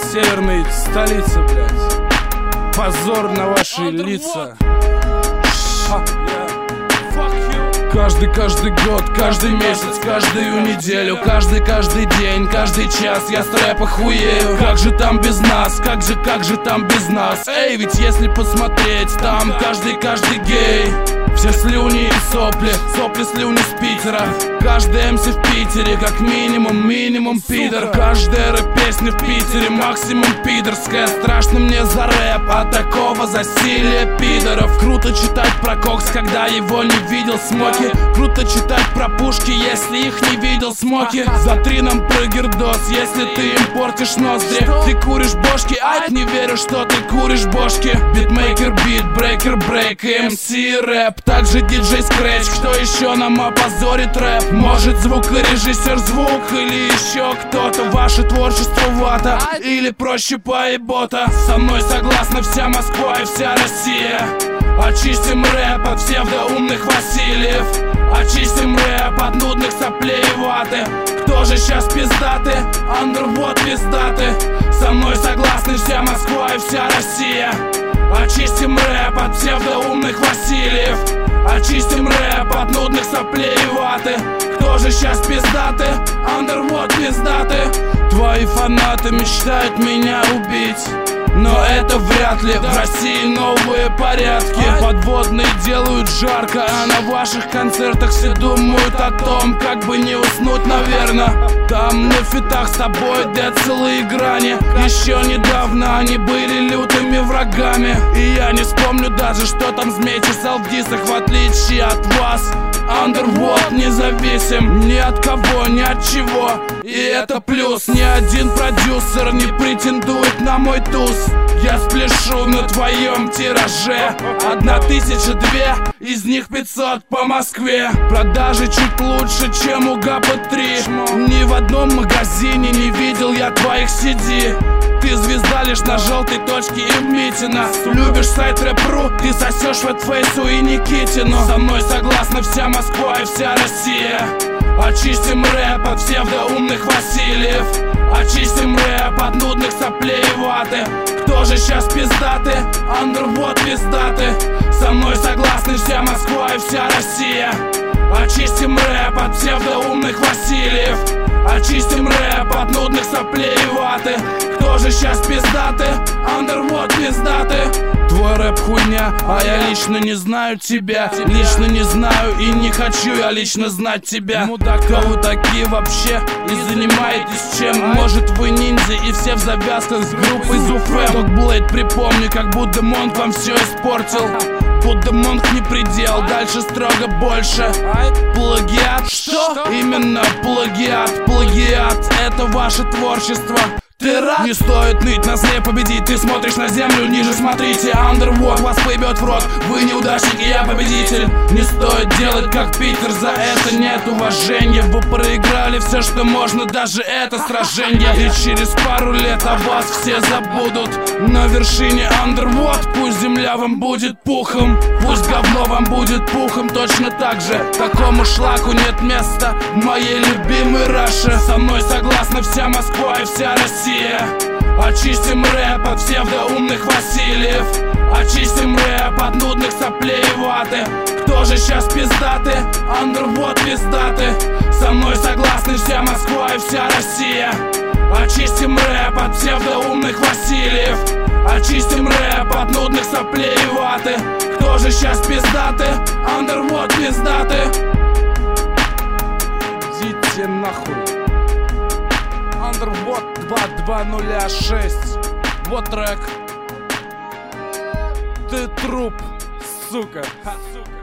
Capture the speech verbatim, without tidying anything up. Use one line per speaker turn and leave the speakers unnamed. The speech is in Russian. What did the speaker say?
северной столицы, блядь. Позор на ваши лица. Каждый, каждый год, каждый месяц, каждую неделю, каждый, каждый день, каждый час я с рэпа хуею. Как же там без нас, как же, как же там без нас? Эй, ведь если посмотреть, там каждый, каждый гей. Все слюни и сопли, сопли слюни с Питера. Каждый эм си в Питере, как минимум, минимум пидор. Каждая рэп-песня в Питере, максимум пидорская. Страшно мне за рэп, а такого засилия пидоров. Круто читать про кокс, когда его не видел Смоки. Круто читать про пушки, если их не видел Смоки. Затри нам прыгердос, если ты им портишь ноздри. Ты куришь бошки, ать, не верю, что ты куришь бошки. Битмейкер, бит, брейкер, брейк, эм си рэп. Также диджей Скретч, кто еще нам опозорит рэп? Может звукорежиссер звук или еще кто-то? Ваше творчество вата или проще поебота? Со мной согласна вся Москва и вся Россия. Очистим рэп от псевдоумных Васильев. Очистим рэп от нудных соплей и ваты. Кто же сейчас пиздаты? Андервуд пиздаты. Со мной согласны вся Москва и вся Россия. Очистим рэп от псевдоумных Васильев. Очистим рэп от нудных соплей и ваты. Кто же сейчас пиздаты? Андервуд пиздаты. Твои фанаты мечтают меня убить, но это вряд ли. В России новые порядки. Подводные делают жарко, а на ваших концертах все думают о том, как бы не уснуть, наверное. Там на фитах с тобой где целые грани. Еще недавно они были лютыми врагами. И я не вспомню даже, что там змей чесал в дисах. В отличие от вас, Андервуд независим ни от кого, ни от чего. И это плюс. Ни один продюсер не претендует на мой туз. Я спляшу на твоем тираже. Одна тысяча две, из них пятьсот по Москве. Продажи чуть лучше, чем у ГАПа три. Ни в одном магазине не видел я твоих си ди. Ты звезда лишь на желтой точке и в Митино. Любишь сайт рэп.ру, ты сосешь Фэтфейсу и Никитину. Со мной согласна вся Москва и вся Россия. Очистим рэп от псевдоумных Васильев. Очистим рэп от нудных соплей и ваты. Кто же сейчас пиздаты? Андервуд пиздаты. Со мной согласны вся Москва и вся Россия. Очистим рэп от псевдоумных Васильев. Очистим рэп от нудных соплей и ваты. Кто же сейчас пиздаты? Андервуд пиздаты. Твой рэп хуйня, а я лично не знаю тебя. Лично не знаю и не хочу я лично знать тебя. Кто вы такие вообще и занимаетесь чем? Может вы ниндзя и все в завязках с группой Зуфэм. Догблейд, припомни, как будто Монк вам все испортил. Будто Монк не предел, дальше строго больше. Плагиат? Что? Именно плагиат. Плагиат — это ваше творчество. Ты рад? Не стоит ныть, на зле победить. Ты смотришь на землю, ниже смотрите. Андервуд вас поебет в рот. Вы неудачник, и я победитель. Не стоит делать как Питер, за это нет уважения. Вы проиграли все, что можно, даже это сражение. И через пару лет о вас все забудут. На вершине Андервуд, пусть земля вам будет пухом. Пусть говно вам будет пухом, точно так же. Такому шлаку нет места в моей любимой Раше. Со мной согласна вся Москва и вся Россия. Очистим рэп от псевдоумных Васильев. Очистим рэп от нудных соплей и ваты. Кто же сейчас пиздаты? Андервуд пиздаты. Со мной согласны вся Москва и вся Россия. Очистим рэп от псевдоумных Васильев. Очистим рэп от нудных соплей и ваты. Кто же сейчас пиздаты? Андервуд пиздаты. Идите нахуй. Андервуд два два ноль шесть. Вот трек. Ты труп, сука. Ха, сука.